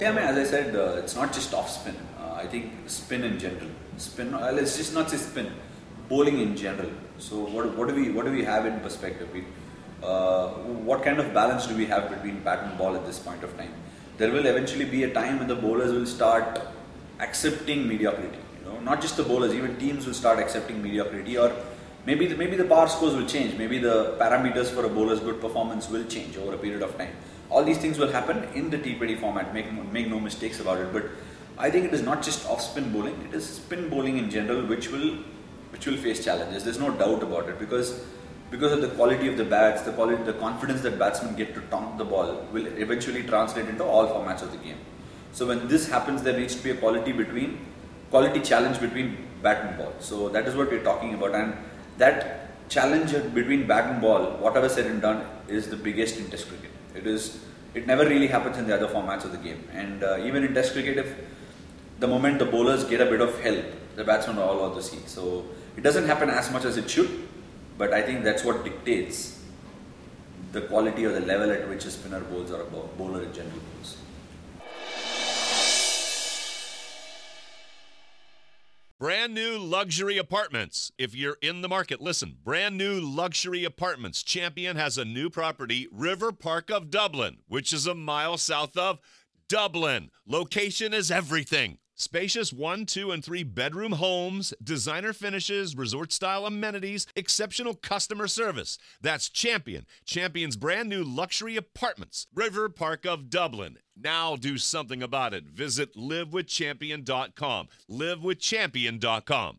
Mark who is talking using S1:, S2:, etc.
S1: Yeah, I mean, as I said, it's not just off spin. I think spin in general, spin. Let's just not say spin, bowling in general. So what do we have in perspective? What kind of balance do we have between bat and ball at this point of time? There will eventually be a time when the bowlers will start accepting mediocrity. Not just the bowlers, even teams will start accepting mediocrity, or maybe the power scores will change. Maybe the parameters for a bowler's good performance will change over a period of time. All these things will happen in the T20 format. Make no mistakes about it. But I think it is not just off-spin bowling; it is spin bowling in general, which will face challenges. There's no doubt about it because of the quality of the bats, the confidence that batsmen get to taunt the ball will eventually translate into all formats of the game. So when this happens, there needs to be a quality challenge between bat and ball. So that is what we're talking about, and that challenge between bat and ball, whatever said and done, is the biggest in Test cricket. It never really happens in the other formats of the game, and even in Test cricket, if the moment the bowlers get a bit of help, the batsmen are all out the sea. So it doesn't happen as much as it should, but I think that's what dictates the quality or the level at which a spinner bowls or a bowler in general bowls.
S2: Brand new luxury apartments. If you're in the market, listen. Brand new luxury apartments. Champion has a new property, River Park of Dublin, which is a mile south of Dublin. Location is everything. Spacious 1, 2, and 3 bedroom homes, designer finishes, resort-style amenities, exceptional customer service. That's Champion. Champion's brand new luxury apartments, River Park of Dublin. Now do something about it. Visit livewithchampion.com. livewithchampion.com.